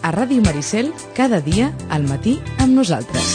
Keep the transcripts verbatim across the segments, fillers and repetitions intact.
a Ràdio Maricel, cada dia al matí amb nosaltres.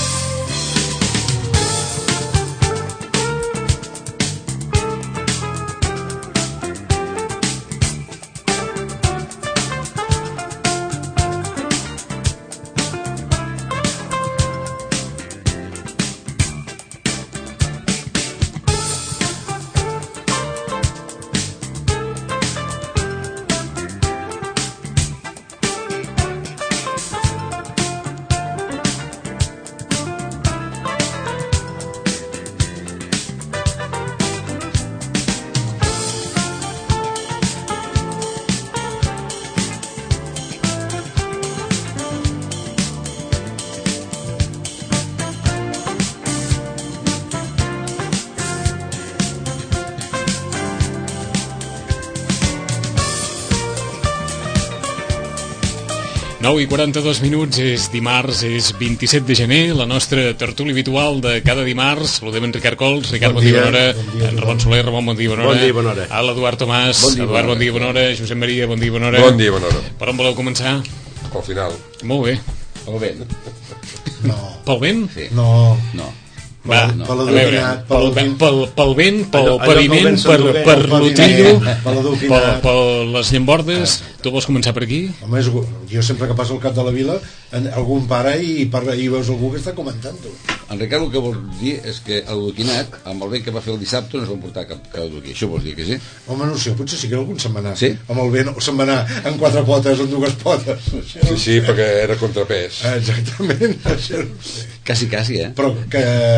nou i quaranta-dos minuts, és dimarts, és vint-i-set de gener, la nostra tertúlia habitual de cada dimarts. Saludem en Ricard Cols. Ricard, bon, bon dia, bona hora. Bon dia, en Ramon Soler, Ramon, bon dia, bona hora. Bon dia, bona hora. A l'Eduard Tomàs, bon dia, Eduard, bon dia, bona hora. Josep Maria, bon dia, bona hora. Bon dia, bona hora. Per on voleu començar? Pel final. Molt bé. Pel vent. No. Pel vent? Sí. No. No. Va, no. a veure, pel, pel, pel vent, pel allò, paviment, per, per l'otillo, per, per les llambordes. Ah, tu vols començar per aquí? Home, és, jo sempre que passo al cap de la vila, en, algun para i, parla, i veus algú que està comentant-ho. En Ricard el que vol dir és que el Duquinat, amb el vent que va fer el dissabte, no es va portar cap, cap duquí. Això vols dir que sí? Home, no sé, potser sí que algun se'n va anar. Sí? Amb el vent se'n va anar en quatre potes o en dues potes. Sí, sí, perquè era contrapès. Exactament, això no sé. Quasi, quasi, eh? Però que,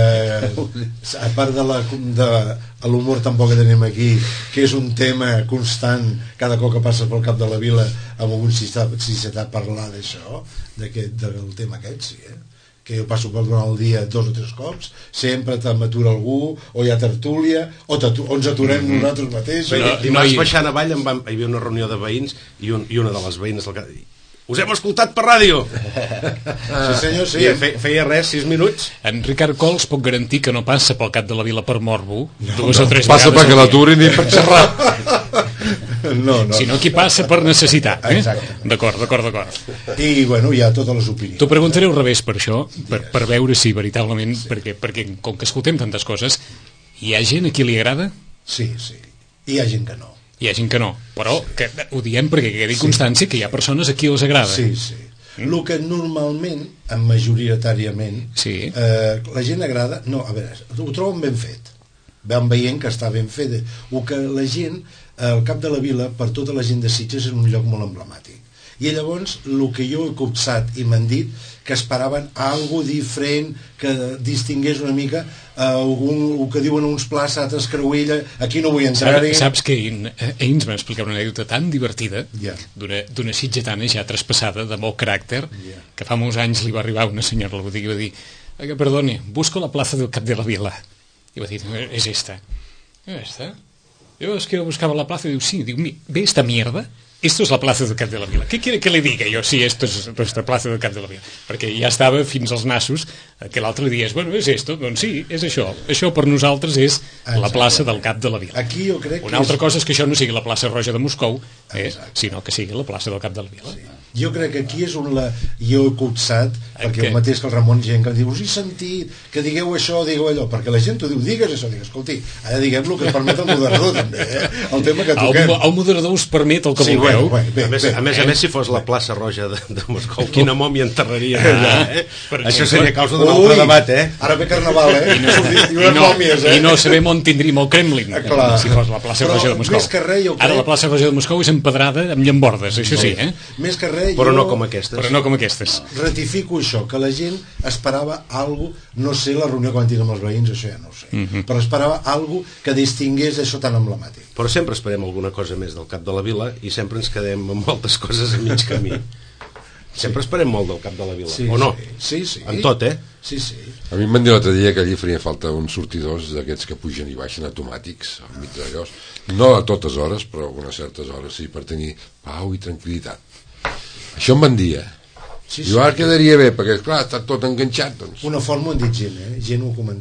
a part de la... de l'humor tampoc que tenim aquí, que és un tema constant cada cop que passes pel cap de la vila amb algun citat a parlar d'això, d'aquest, del tema aquest, sí, eh? Que jo passo per durant el dia dos o tres cops, sempre m'atura algú, o hi ha tertúlia, o, o ens aturem mm-hmm. nosaltres mateixos. Bé, no, dimarts no hi... baixant avall em va, hi havia una reunió de veïns i, un, i una de les veïnes del... us hem escoltat per ràdio. Sí senyor, sí. I fe, feia res, sis minuts. En Ricard Cols puc garantir que no passa pel cap de la vila per morbo, no, dues no, o tres passa vegades perquè l'aturin i per xerrar. No, no. Sinó qui passa per necessitat, eh? Exacte. D'acord, d'acord, d'acord. I bueno, hi ha totes les opinions. T'ho preguntaré al revés per això, per, per veure si veritablement, sí. perquè, perquè com que escoltem tantes coses, hi ha gent a qui li agrada? Sí, sí. I hi ha gent que no. Hi ha gent que no, però sí. que ho diem perquè quedi constància que hi ha persones a qui els agrada. Sí, sí. Mm. El que normalment, majoritàriament, sí. eh, la gent agrada... No, a veure, ho troben ben fet. Van veient que està ben fet. O que la gent, al cap de la vila, per tota la gent de Sitges, és un lloc molt emblemàtic. I llavors, el que jo he copsat i m'han dit, que esperaven algo diferent, que distingués una mica algun, el que diuen uns plats, altres creuella, aquí no vull entrar-hi. Saps que ahir ens va explicar una anècdota tan divertida, yeah. d'una sitgetana ja traspassada, de molt caràcter, yeah. que fa molts anys li va arribar una senyora a la botiga i va dir, oiga, perdone, busco la plaza del cap de la vila. I va dir, es esta. ¿Esta? Yo es que buscaba la plaza y digo, sí, digo, ¿ve esta mierda? Esto es la plaza del cap de la vila. Què quiere que li diga jo si esto es nuestra plaza del cap de la vila? Perquè ja estava fins als nassos que l'altre li digués, bueno, és esto? Doncs sí, és això. Això per nosaltres és la plaça del cap de la vila. Aquí jo crec Una altra és... cosa és que això no sigui la plaça Roja de Moscou, eh, sinó que sigui la plaça del cap de la vila. Sí. Jo crec que aquí és on la... jo he copsat, perquè què? El mateix que el Ramon, gent que diu, us he sentit que digueu això, digueu allò, perquè la gent t'ho diu, digues això, digues, escolti, ara diguem el que permet el moderador també, eh? El tema que toquem. El, el moderador us permet el que sí, vulgueu. Bueno, bé, a més, bé, a, més, eh? a més, si fos la plaça Roja de, de Moscou, quina mòmia enterraria allà, eh? Això seria causa d'un altre debat, eh? Ara ve Carnaval, eh? I no, I, i no, mòmies, eh? i no sabem on tindríem el Kremlin, clar. Si fos la plaça Però, Roja de Moscou. Més que res, jo crec... Ara la plaça Roja de Moscou és empedrada amb llambordes, això sí, eh? Més que res, Però jo... no com aquestes. Però no com aquestes. Ratifico això, que la gent esperava algo, no sé la reunió que van tenir amb els veïns, això ja no ho sé, uh -huh. però esperava algo que distingués això tan emblemàtic. Però sempre esperem alguna cosa més del cap de la vila i sempre ens quedem amb moltes coses a mig camí. Sempre sí. esperem molt del cap de la vila, sí, o no? Sí, sí. En tot, eh? Sí, sí. A mi em van dir l'altre dia que allí farien falta uns sortidors d'aquests que pugen i baixen automàtics al mig d'allò. No a totes hores, però a unes certes hores, sí, per tenir pau i tranquil·litat. Això em van dir, eh? Sí, sí. I ara quedaria bé, perquè, clar, està tot enganxat, doncs. Una font m'ho han dit gent, eh? Gent ho ha comentat, una font.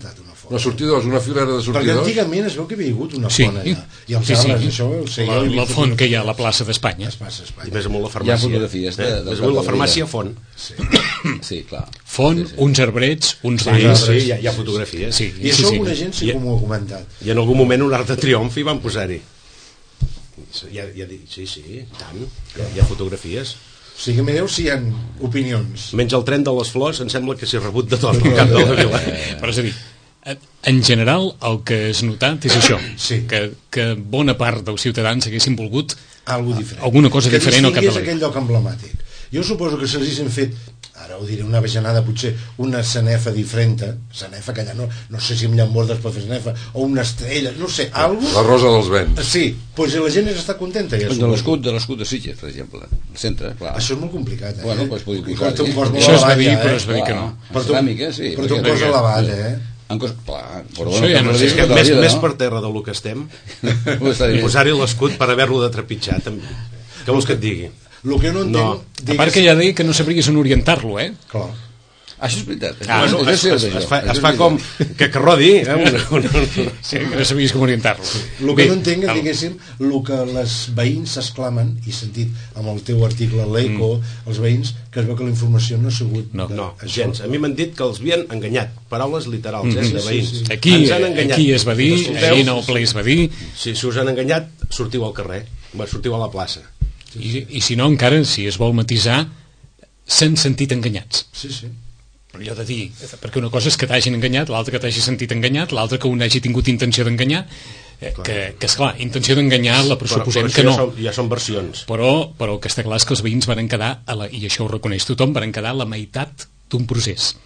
font. No, sortidors, una filera de Perquè sortidors. antigament es veu que hi havia hagut una Sí. font allà. I els Sí, sí. arbres, això, el La, la font que hi ha a la plaça d'Espanya. Es passa a Espanya. I més amunt la Hi ha farmàcia. fotografies de- eh? del Més Cap amunt de la la farmàcia Vila. font. Sí, clar. Font, Sí, sí. uns arbrets, uns Sí, bancs. sí, hi ha, hi ha fotografies. Sí, I sí, això sí. alguna gent sí I- que m'ho ha comentat. I en algun moment un Arc de Triomf hi van posar-hi. Ja, ja, dic, sí, sí, i tant. Hi ha, hi ha fotografies. O sigui, mireu si hi ha opinions. Menys el tren de les flors, em sembla que s'hi ha rebut de tot al Cap de la Vila. Però és a dir, en general el que has notat és això, Sí. que, que bona part dels ciutadans haguessin volgut Algo diferent. alguna cosa que diferent al Cap de la distingués aquell lloc emblemàtic. Jo suposo que s'haguessin fet, ara ho diré, una bajanada, potser una sanefa diferent, sanefa que allà no, no sé si amb llambordes pot fer sanefa, o una estrella, no sé, algo. La rosa dels vents. Sí, doncs la gent està contenta. Ja De suposo. l'escut de l'escut de Sitges, per exemple, al centre, clar. Això és molt complicat, eh? Bueno, doncs podria I posar, costa un sí. cost molt Això es va elevat, dir, ja, però eh? es va dir que no. Clar, Però en tu- ceràmica, sí. però té un perquè- cost elevat, eh? En cos... Clar, però Això ja no sé, És que més, més per terra del que estem, Ho està dient. posar-hi l'escut per haver-lo de trepitjar, també. Què vols que et digui? El que no entenc... No. A part que ja deia que no sabries on orientar-lo, eh? Clar. Això és veritat. Ah, Això Bueno, és es, cert, es, això. es, fa, Això es és fa com veritat. que, que rodi, eh? Una, una, una. Sí, que no sabies com orientar-lo. El que Bé, no entenc és, el- diguéssim, el que les veïns s'exclamen, i sentit amb el teu article l'Eco, mm. els veïns, que es veu que la informació no ha sigut... No. de- No, això. gens. A mi m'han dit que els havien enganyat. Paraules literals, eh, Mhm. de Sí, veïns. sí, sí. Aquí, Ens han enganyat. aquí es va dir, Escolteu? ahir en el ple es va dir, Si, si us han enganyat, sortiu al carrer. Va, sortiu a la plaça. i, i si no encara, si es vol matisar, s'han sentit enganyats. Sí, sí. Però allò de dir, perquè una cosa és que t'hagin enganyat, l'altra que t'hagi sentit enganyat, l'altra que un hagi tingut intenció d'enganyar, eh, que, que esclar, intenció d'enganyar la Però, pressuposem però això que no. ja són, ja són versions. Però, però el que està clar és que els veïns van quedar, a la, i això ho reconeix tothom, van quedar a la meitat d'un procés.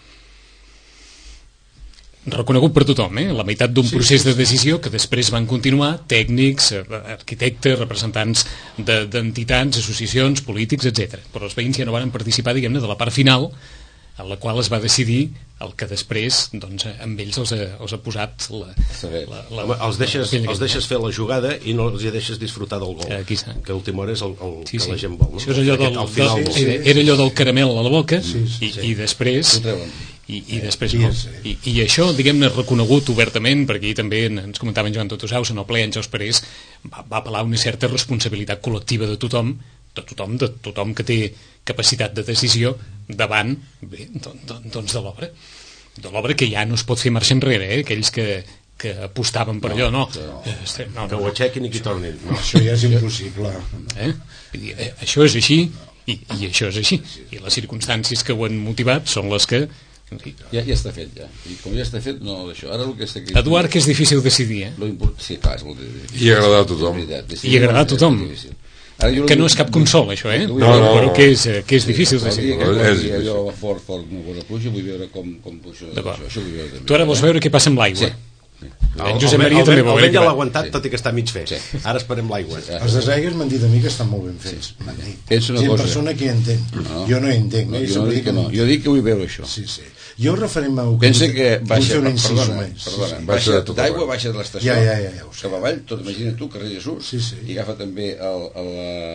Reconegut per tothom, eh? La meitat d'un sí, procés de decisió que després van continuar tècnics, eh, arquitectes, representants de- d'entitats, associacions, polítics, etcètera. Però els veïns ja no van participar, diguem-ne, de la part final, en la qual es va decidir el que després, doncs, amb ells els ha, els ha posat la, la, la, Home, els deixes, la pell els deixes fer la jugada i no els hi deixes disfrutar del gol. Aquí està. Que a última hora és el, el Sí, que sí. la gent vol. No? Això és allò del, Aquest, al final del, vol. sí, era, era allò del caramel a la boca Sí, sí, i, sí. i després Ho treuen. i, i després Sí, no. sí. I, i això, diguem-ne, reconegut obertament, perquè ahir també ens comentava en Joan Totosaus, en el ple en Jaus Parés va, va apel·lar una certa responsabilitat col·lectiva de tothom, de tothom, de tothom que té capacitat de decisió davant, bé, doncs, doncs de l'obra de l'obra que ja no es pot fer marxa enrere, eh? Aquells que, que apostaven per allò, no, no. Eh, no, Que ho no. aixequin i que hi tornin. No. Això ja és impossible. Eh? Vull dir, eh, això és així i, i això és així i les circumstàncies que ho han motivat són les que en fi, Ja, ja està fet, ja. I com ja està fet, no, això. Ara el que està aquí... Eduard, que és difícil decidir, eh? Lo import... Sí, clar, és molt difícil. I agradar a tothom. És veritat, I agradar a tothom. és difícil. Ara, jo Que no és cap consol, això, eh? No, no, Però no. que és, eh, que és difícil El dia decidir. que És posi difícil. allò fort, fort, no bona pluja, vull veure com, com puja això. D'acord. Això vull veure també. Tu ara vols veure què passa amb l'aigua. Sí. En Josep Maria també vol el veure vent què ja l'ha va. aguantat, Sí. tot i que està mig fet. Sí. Ara esperem l'aigua. Els desaigues m'han dit a mi que estan molt ben fets. M'han dit. Pensa una Gent, cosa. persona que hi entén. No. Jo no hi entenc. No, eh? jo no dic que no. Jo dic que vull veure això. Sí, sí. Jo referent a... Pensa que Vull baixa, fer un incís perdona, només. perdona, Sí, sí. Baixa baixa de tot d'aigua, arreu. baixa de l'estació, Ja, ja, ja, ja ho sé. cap avall, tot, imagina't tu, carrer Jesús, Sí, sí. i agafa també el, el,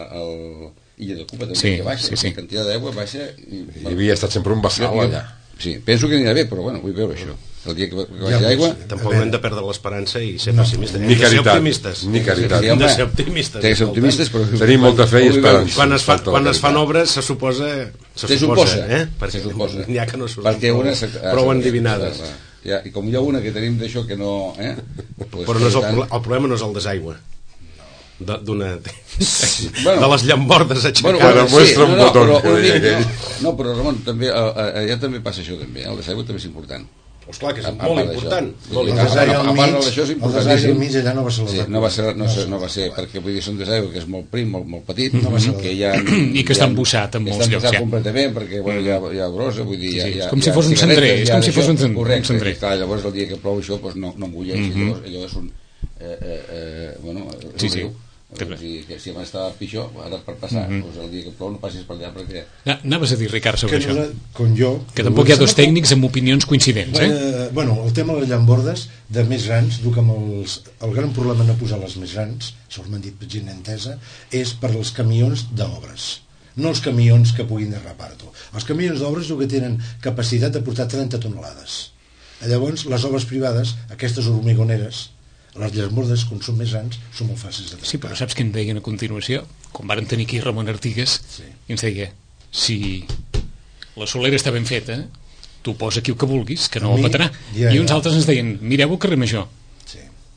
el, Illa de Cupa, també, Sí, que baixa, sí, sí. la quantitat d'aigua baixa... I, Hi havia estat sempre un bassal jo- allà. Sí, penso que anirà bé, però bueno, vull veure això. El dia que, que Ja, baixi aigua... pues, Tampoc A no veure. hem de perdre l'esperança i ser No. pessimistes. Ni Hem de ser caritat, optimistes. ni caritat. Sí, Hem de home, ser optimistes. té que ser optimistes, però... Tenim molta fe i Vull veure esperança. això. Quan es, fa, Falta la quan es fan caritat. obres se suposa... Se, Se suposa, suposa, eh? Perquè se suposa. n'hi ha que no se Perquè una... prou endivinades. Ja, I com hi ha una que tenim d'això que no... Eh? Pues, Però no és el, per tant- pro- el problema no és el desaigua. De- d'una Bueno. de les llambordes Bueno, aixecades. Ara muestra un botó, però, que una deia mica, aquell. no, no, però Ramon, també, a- a- allà també passa això també, eh? El desaigua també és important. Pues clar que és A- a molt part d'això. important. Vull Molt dir, El a- important. desaigüe a- al a part mig, d'això és el desaigüe al importantíssim. mig allà no va ser la Sí, tapa. no va ser, no, No, ser, no va ser, perquè vull dir, és un desaigüe que és molt prim, molt, molt petit, No va ser la que ja... I que està embussat en molts Està llocs, embussat ja. completament, perquè bueno, hi ha, hi ha brossa, vull dir... Sí, hi ha, sí, hi és ha, com hi si ha fos un cigaretes, cendrer, hi és ha com si d'això. fos un cen- un Correcte, cendrer. i clar, llavors el dia que plou això doncs no, no embulleix, mm -hmm. llavors allò és un... Eh, eh, eh, bueno, Sí, sí. riu. O sigui, que si abans estava pitjor, ara per passar, Mhm. doncs el dia que plou no passis per allà perquè... Na- Anaves a dir, Ricard, sobre Que això. no, com jo... Que tampoc hi ha dos tècnics amb opinions coincidents, eh? Eh, bueno, el tema de les llambordes de més grans, du que amb els, el gran problema no posar les més grans, això m'han dit gent entesa, és per als camions d'obres, no els camions que puguin derrapar-t'ho. Els camions d'obres diu que tenen capacitat de portar trenta tonelades. Llavors, les obres privades, aquestes hormigoneres, les llasmordes, quan són més grans, són molt fàcils de tractar. Sí, però saps què em deien a continuació? Com varen tenir aquí Ramon Artigas, Sí. i ens deia, si la solera està ben feta, tu posa aquí el que vulguis, que no A ho mi, petarà. ja, I uns ja. altres ens deien, mireu el carrer Major, Sí.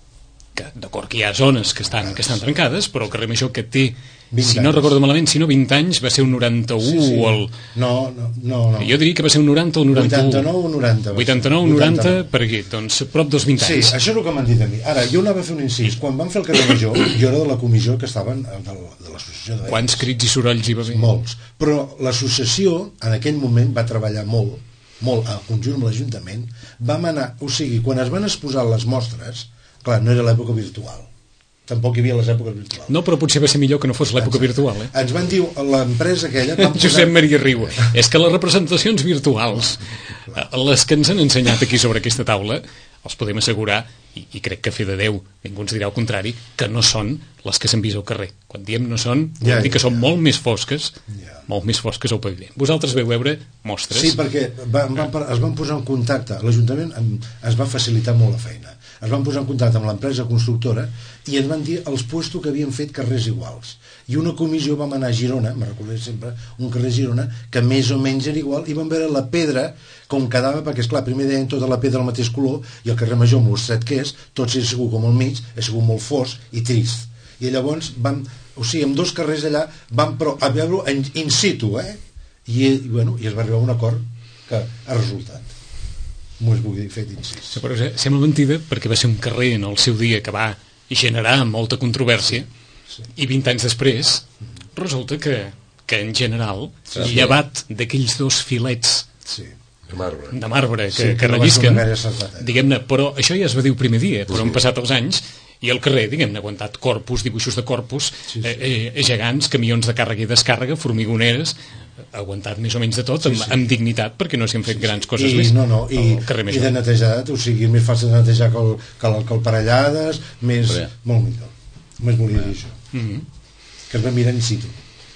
que d'acord que hi ha zones que estan, que estan trencades, però el carrer Major que té, vint si no anys. recordo malament, si no vint anys, va ser un noranta-u Sí, sí. o el... No, no, no, no. Jo diria que va ser un noranta o un noranta-u. vuitanta-nou o noranta. va ser. vuitanta-nou, noranta, vuitanta-nou. per aquí, doncs prop dels vint Sí, anys. això és el que m'han dit a mi. Ara, jo anava a fer un incís. Quan van fer el carrer Major, jo era de la comissió que estaven de, de l'associació de Quants crits i sorolls hi va haver? Molts. Però l'associació, en aquell moment, va treballar molt, molt, a conjunt amb l'Ajuntament. Vam anar, o sigui, quan es van exposar les mostres, clar, no era l'època virtual. Tampoc hi havia les èpoques virtuals. No, però potser va ser millor que no fos l'època virtual, eh? Ens van dir, l'empresa aquella... Van posar... Josep Maria Riu, és que les representacions virtuals, eh, les que ens han ensenyat aquí sobre aquesta taula, els podem assegurar, i, i crec que a fe de Déu ningú ens dirà el contrari, que no són les que s'han vist al carrer. Quan diem no són, vol Ja, dir que ja, són ja. molt més fosques, Ja. molt més fosques al paviment. Vosaltres veu veure mostres. Sí, perquè van, van, es van posar en contacte, l'Ajuntament em- es va facilitar molt la feina. Es van posar en contacte amb l'empresa constructora i ens van dir els puestos que havien fet carrers iguals. I una comissió vam anar a Girona, me recordaré sempre, un carrer a Girona, que més o menys era igual, i vam veure la pedra com quedava, perquè esclar, primer deien tota la pedra del mateix color, i el carrer Major, amb l'estret que és, tot s'ha sigut com al mig, ha sigut molt fosc i trist. I llavors vam, o sigui, amb dos carrers allà, vam però a veure in, in situ, eh? I, i, bueno, i es va arribar a un acord que ha resultat. M'ho has volgut dir, fet incís. Sí, però sembla mentida perquè va ser un carrer en el seu dia que va generar molta controvèrsia Sí. i vint anys després resulta que, que en general, Sí. llevat d'aquells dos filets Sí. De marbre. de marbre que, Sí, que que no va ser rellisquen, una gaire encertat, eh? diguem-ne, però això ja es va dir el primer dia, però han passat els anys i el carrer, diguem-ne, ha aguantat corpus, dibuixos de corpus, Sí, sí. Eh, eh, gegants, camions de càrrega i descàrrega, formigoneres, ha aguantat més o menys de tot, Sí, amb, sí. amb dignitat, perquè no s'hi han fet grans coses I, més. no, no, i, al carrer i Major. de netejat, o sigui, és més fàcil de netejar que el, que el, que el parellades, més, Bé. molt millor. Més volia dir això. Mhm. Que es va mirar in situ.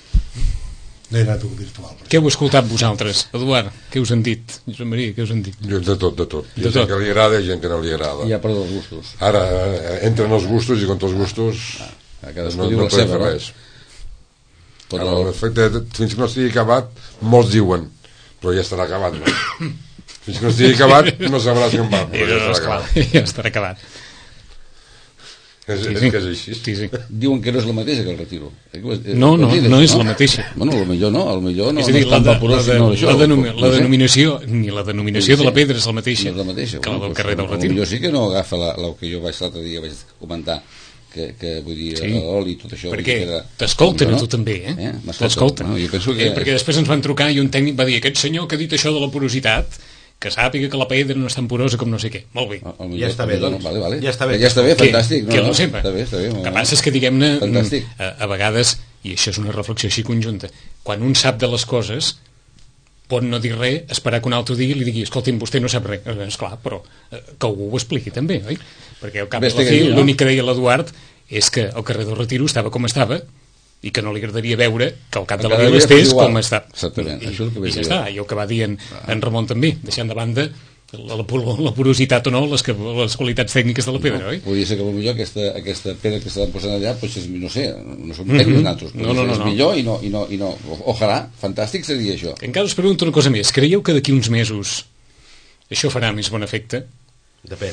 No era època virtual. Per Què heu escoltat vosaltres? Eduard, què us han dit? Josep Maria, què us han dit? Jo, de tot, de tot. Hi De ha gent tot. que li agrada i gent que no li agrada. Hi ha per dos gustos. Ara, eh, entren els gustos i contra els gustos A cadascú no, diu no la podem seva, fer no? res. Però Ara, l'efecte, fins que no estigui acabat, molts diuen, però ja estarà acabat, no? Fins que no estigui acabat, no sabràs com va, però ja no, estarà esclar, acabat. ja estarà acabat. És, Sí, és sí. que és així. Sí, sí. diuen que no és la mateixa que el retiro. No, no, no és la mateixa. Bueno, el millor no, el millor no, És a dir, no la, és tan de, vaporós, la, de, sinó això. la, denomi, la No sé. denominació, ni la denominació de la pedra és la mateixa, No és la mateixa. que la del Bueno, carrer del doncs, Retiro. Potser sí que no agafa la, la que jo vaig l'altre dia vaig comentar, que, que vull dir, Sí. l'oli i tot això. Perquè vull dir que- t'escolten a No? tu també, eh? Eh? M'escolten. T'escolten. No, jo penso que- Eh, perquè després ens van trucar i un tècnic va dir, aquest senyor que ha dit això de la porositat, que sàpiga que la pedra no és tan porosa com no sé què. Molt bé. El- el Ja millor- està bé, el millor, doncs. Vale, vale. Ja està bé. Ja està bé, Que- fantàstic. que no, no no, sempre. Està bé, està bé. El que passa és que, diguem-ne, Fantàstic. a, a vegades, i això és una reflexió així conjunta, quan un sap de les coses, pot no dir res, esperar que un altre digui i li digui, escolti'm, vostè no sap res. És clar, però eh, que algú ho expliqui també, oi? Perquè al cap Bé, de la estic fi, aquí, no? l'únic que deia l'Eduard és que el carrer del Retiro estava com estava i que no li agradaria veure que al cap de la Cada vila dia estés fos igual. com està. Exactament, I, això és el que i vaig ja dir està, jo. i el que va dir en, en Ramon també, deixant de banda la, la, la porositat o no, les, que, les qualitats tècniques de la pedra, oi? Podria ser que potser aquesta, aquesta pedra que estaven posant allà, potser, no sé, no som tècnics Mhm. nosaltres, No, no, no, és no. millor i no, i no, i no, ojalà, fantàstic seria això. Encara us pregunto una cosa més. Creieu que d'aquí uns mesos això farà més bon efecte? Depèn.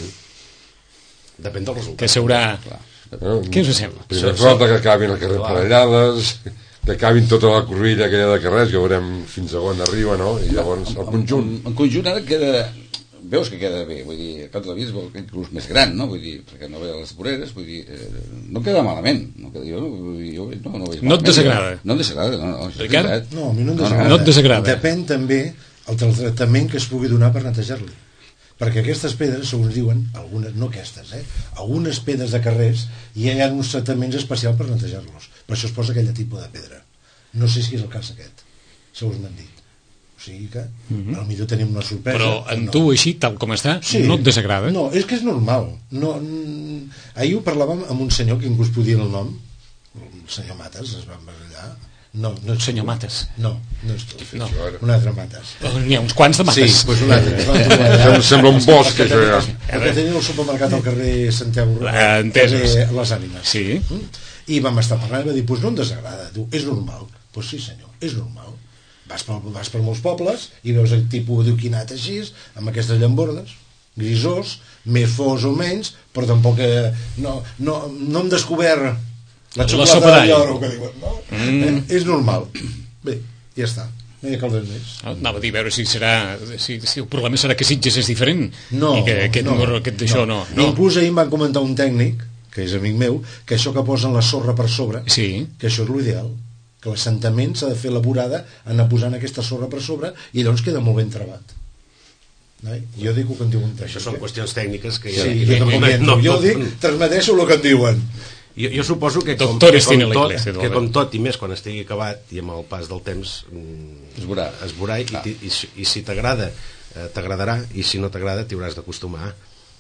Depèn del resultat. Que s'haurà... Clar. No? Què us sembla? Primer Sí, falta que acabin el carrer Clar. Parellades, que acabin tota la corrilla aquella de carrers, que veurem fins a on arriba, no? I llavors el conjunt. En, en conjunt ara queda... Veus que queda bé, vull dir, el cap de la vida es veu inclús més gran, no? Vull dir, perquè no ve a les voreres, vull dir, eh, no queda malament, no queda, jo, vull dir, jo no, no ho veig No et malament. desagrada? No em desagrada, no, no, això és Ricard? veritat. No, a mi no em No, no, desagrada. no et desagrada. Depèn també el del tractament que es pugui donar per netejar-li. Perquè aquestes pedres, segons diuen, algunes, no aquestes, eh? Algunes pedres de carrers, hi ha uns tractaments especials per netejar-los. Per això es posa aquell tipus de pedra. No sé si és el cas aquest, segons m'han dit. O sigui que, mm -hmm. potser tenim una sorpresa. Però o en no. tu, així, tal com està, no et desagrada? No, és que és normal. No, mm, ahir ho parlàvem amb un senyor que ningú es podia dir el nom, el senyor Mates, es va barallar, No, no ets Senyor tu. Mates. No, no és tu. No. Un altre Mates. N'hi ha uns quants de Sí, Mates. doncs un altre. Es van trobar Em allà. sembla un bosc, això ja. El que tenia el supermercat al carrer Santiago, Ah, entesos. carrer Les Ànimes. Sí. Mm? I vam estar parlant i va dir, doncs no em desagrada. Diu, és normal. Doncs sí senyor, és normal. Vas per, vas per molts pobles i veus el tipus adoquinat així, amb aquestes llambordes, grisós, més fos o menys, però tampoc eh, no, no, no hem descobert la La xocolata sopa de d'all. lloro, que diuen, no? Mm. Eh, és normal. Bé, ja està. No hi ha cal res més. Anava a dir, a veure si serà si, si el problema serà que Sitges és diferent No, i que aquest, no, no, aquest d'això no. no. Inclús ahir em van comentar un tècnic, que és amic meu, que això que posen la sorra per sobre, Sí. que això és l'ideal, que l'assentament s'ha de fer elaborada, anar posant aquesta sorra per sobre i llavors queda molt ben trebat. No? Jo dic el que em diu un tècnic. Això són eh? qüestions tècniques que Sí, ja... jo tampoc hi entro. Jo dic, transmeteixo el que em diuen. Jo, jo suposo que com, Doctores que, com tiene la tot, iglesia, que com tot, i més quan estigui acabat i amb el pas del temps mm, Es veurà. es veurà i, i, i, si- i si t'agrada eh, t'agradarà, i si no t'agrada t'hi hauràs d'acostumar.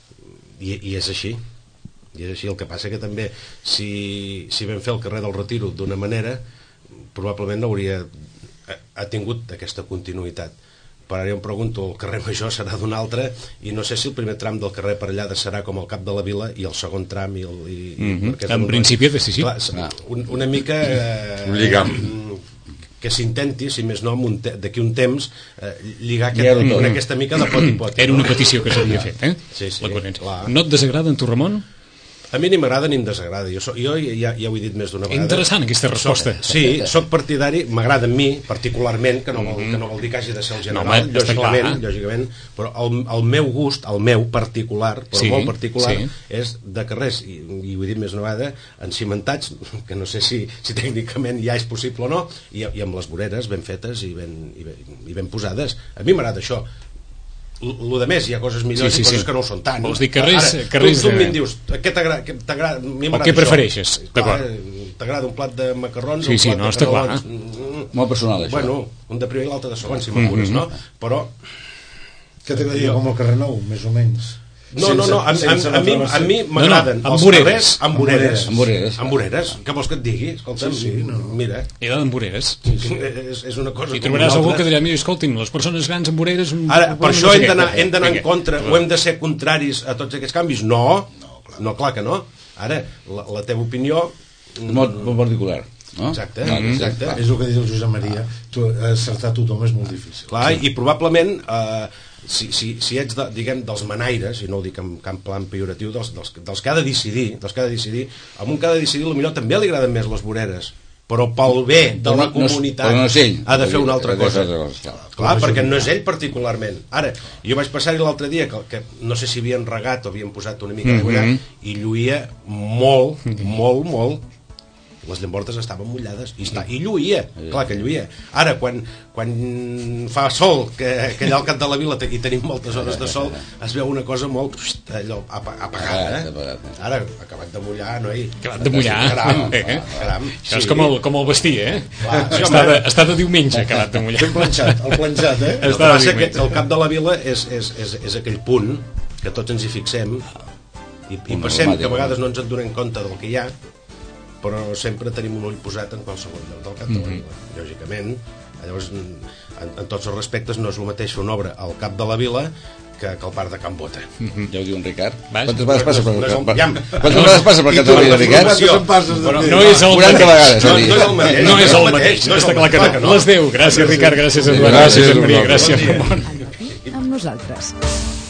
I, i és així i és així. El que passa que també si, si vam fer el carrer del Retiro d'una manera, probablement no hauria ha, ha tingut aquesta continuïtat. Per ara jo em pregunto, el carrer Major serà d'un altre i no sé si el primer tram del carrer per allà serà com el Cap de la Vila i el segon tram i el, i, Mhm. perquè és En un- principi ha de ser així. Clar, Ah. un, una mica eh, Un lligam. que s'intenti, si més no amb un te- d'aquí un temps eh, lligar Lligar-ho aquest, tot. aquesta mica de pot i pot. Era una petició que s'havia fet, eh? Sí, sí, La coherència. clar. No et desagrada en tu, Ramon? A mi ni m'agrada ni em desagrada. Jo, so, jo ja, ja ho he dit més d'una vegada. Interessant aquesta resposta. Soc, sí, sóc partidari, m'agrada a mi particularment, que no, vol, que no vol dir que hagi de ser el general, No, home, està lògicament, clar. lògicament, però el, el meu gust, el meu particular, però Sí, molt particular, sí. és de carrers, i, i ho he dit més d'una vegada, encimentats, que no sé si, si tècnicament ja és possible o no, i, i amb les voreres ben fetes i ben, i ben, i ben posades. A mi m'agrada això. Lo de més, hi ha coses millors Sí, sí, i coses sí. que no ho són tant. Vols dir carrers- Ara, carrers tu, tu de- em dius, què t'agrada? què t'agrada? A mi O m'agrada què això. prefereixes? D'acord. Clar, t'agrada un plat de macarrons Sí, o un sí, plat no, de està clar. canelons? Mm, Molt personal, això. Bueno, un de primer i l'altre de segon, si m'apures, no? Però Què t'agradaria com el carrer Nou, més o menys? no, no, no, a, a, Sense a, mi, a mi m'agraden No, no, amb els voreres. carrers amb voreres. Amb voreres. Amb voreres. Què vols que et digui? Escolta, Sí, sí, no. mira, He d'anar amb voreres. és, és una cosa I com trobaràs una algú altra. que dirà, mira, escoltin, les persones grans amb voreres... un- Ara, per no això sé hem què. d'anar hem d'anar en Vinga. contra, o hem de ser contraris a tots aquests canvis? No, no, clar que no. Ara, la, la teva opinió... Molt, molt particular. No? Exacte, Clar, exacte. clar. És el que diu el Josep Maria, tu, acertar tothom és molt difícil. Clar, i probablement eh, si, si, si ets de, diguem, dels manaires, i no ho dic en, en plan pejoratiu, dels, dels, dels que ha de decidir, dels que ha de decidir, a un que ha de decidir potser també li agraden més les voreres, però pel bé de Però la no- no és- comunitat però no és ell. ha de fer una altra Ha de fer cosa. una altra cosa, clar. Clar, perquè no és ell particularment. Ara, jo vaig passar-hi l'altre dia que, que no sé si havien regat o havien posat una mica d'aigua allà, i lluïa molt, molt, molt. Les llambordes estaven mullades i, està, i lluïa, clar que lluïa. Ara, quan, quan fa sol, que, que allà al cap de la vila te- i tenim moltes hores de sol, es veu una cosa molt ust, allò, apa- apagada. Apagat, apagat. Eh? Ara, acabat de mullar, noi. Acabat de mullar. Caram, Eh? caram. Això és com el, com el vestir, eh? Clar, sí, està, home. de, està de diumenge acabat de mullar. Ben planxat, el planxat, eh? El que Està passa de que diumenge. el cap de la vila és, és, és, és aquell punt que tots ens hi fixem i, i Punt passem emblemàtic, que a vegades no? no ens en donem compte del que hi ha, però sempre tenim un ull posat en qualsevol lloc del cap de la vila, lògicament. Llavors, en, en tots els respectes no és el mateix fer una obra al cap de la vila que, que al parc de Can Bota. Ja ho diu en Ricard. Vas. Quantes vegades passa per No és el- per- ja- Quantes vegades passa per I tu, Catalunya, la Ricard? informació. Però no és el quaranta mateix. vegades, No, ha dit. no és el mateix. No és el mateix. no és Està el clar que mateix. no. Les deu. Gràcies, Ricard. Gràcies, Eduard. Gràcies, Gràcies, Maria. Eduard. Gràcies, Bon dia. Ramon. Al matí amb nosaltres.